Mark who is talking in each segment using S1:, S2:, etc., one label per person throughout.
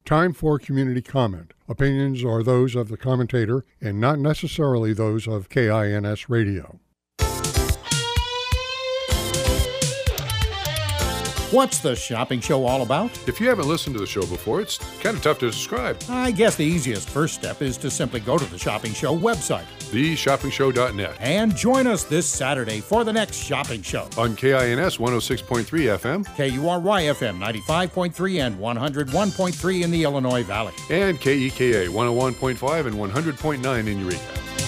S1: Time for community comment. Opinions are those of the commentator and not necessarily those of KINS Radio.
S2: What's the shopping show all about?
S3: If you haven't listened to the show before, it's kind of tough to describe.
S2: I guess the easiest first step is to simply go to the Shopping Show website.
S3: TheShoppingShow.net.
S2: And join us this Saturday for the next shopping show.
S3: On KINS 106.3 FM.
S2: KURY FM 95.3 and 101.3 in the Illinois Valley.
S3: And KEKA 101.5 and 100.9 in Eureka.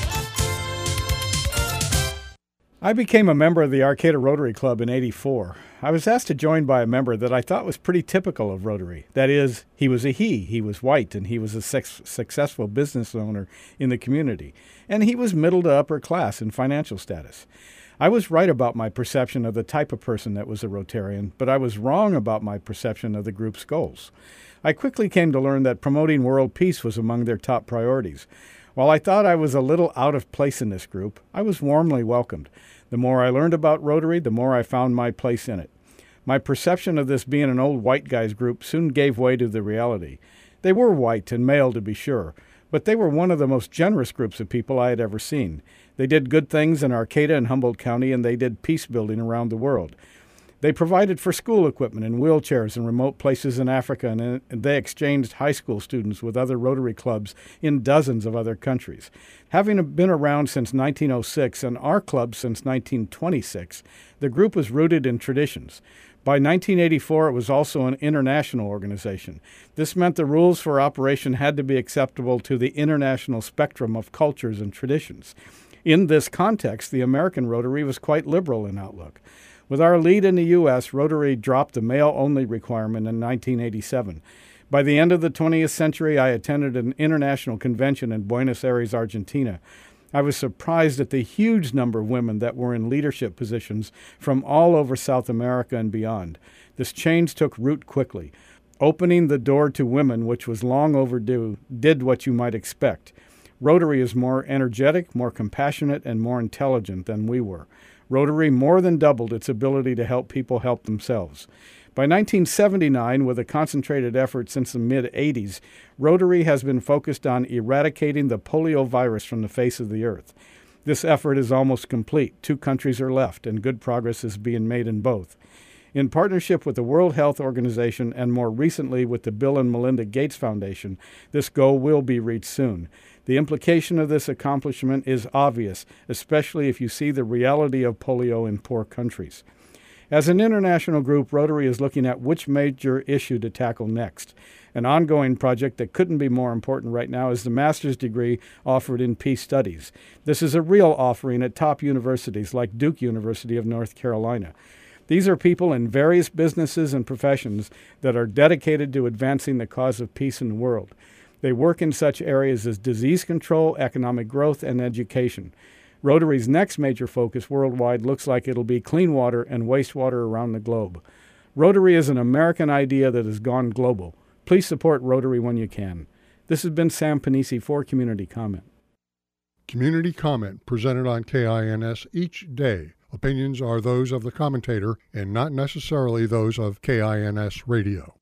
S4: I became a member of the Arcata Rotary Club in '84. I was asked to join by a member that I thought was pretty typical of Rotary. That is, he was a he was white, and he was a successful business owner in the community. And he was middle to upper class in financial status. I was right about my perception of the type of person that was a Rotarian, but I was wrong about my perception of the group's goals. I quickly came to learn that promoting world peace was among their top priorities. While I thought I was a little out of place in this group, I was warmly welcomed. The more I learned about Rotary, the more I found my place in it. My perception of this being an old white guys group soon gave way to the reality. They were white and male, to be sure, but they were one of the most generous groups of people I had ever seen. They did good things in Arcata and Humboldt County, and they did peace building around the world. They provided for school equipment and wheelchairs in remote places in Africa, and they exchanged high school students with other Rotary clubs in dozens of other countries. Having been around since 1906 and our club since 1926, the group was rooted in traditions. By 1984, it was also an international organization. This meant the rules for operation had to be acceptable to the international spectrum of cultures and traditions. In this context, the American Rotary was quite liberal in outlook. With our lead in the U.S., Rotary dropped the male-only requirement in 1987. By the end of the 20th century, I attended an international convention in Buenos Aires, Argentina. I was surprised at the huge number of women that were in leadership positions from all over South America and beyond. This change took root quickly. Opening the door to women, which was long overdue, did what you might expect. Rotary is more energetic, more compassionate, and more intelligent than we were. Rotary more than doubled its ability to help people help themselves. By 1979, with a concentrated effort since the mid-'80s, Rotary has been focused on eradicating the polio virus from the face of the earth. This effort is almost complete. 2 countries are left, and good progress is being made in both. In partnership with the World Health Organization and more recently with the Bill and Melinda Gates Foundation, this goal will be reached soon. The implication of this accomplishment is obvious, especially if you see the reality of polio in poor countries. As an international group, Rotary is looking at which major issue to tackle next. An ongoing project that couldn't be more important right now is the master's degree offered in peace studies. This is a real offering at top universities like Duke University of North Carolina. These are people in various businesses and professions that are dedicated to advancing the cause of peace in the world. They work in such areas as disease control, economic growth, and education. Rotary's next major focus worldwide looks like it'll be clean water and wastewater around the globe. Rotary is an American idea that has gone global. Please support Rotary when you can. This has been Sam Panisi for Community Comment.
S1: Community comment presented on KINS each day. Opinions are those of the commentator and not necessarily those of KINS Radio.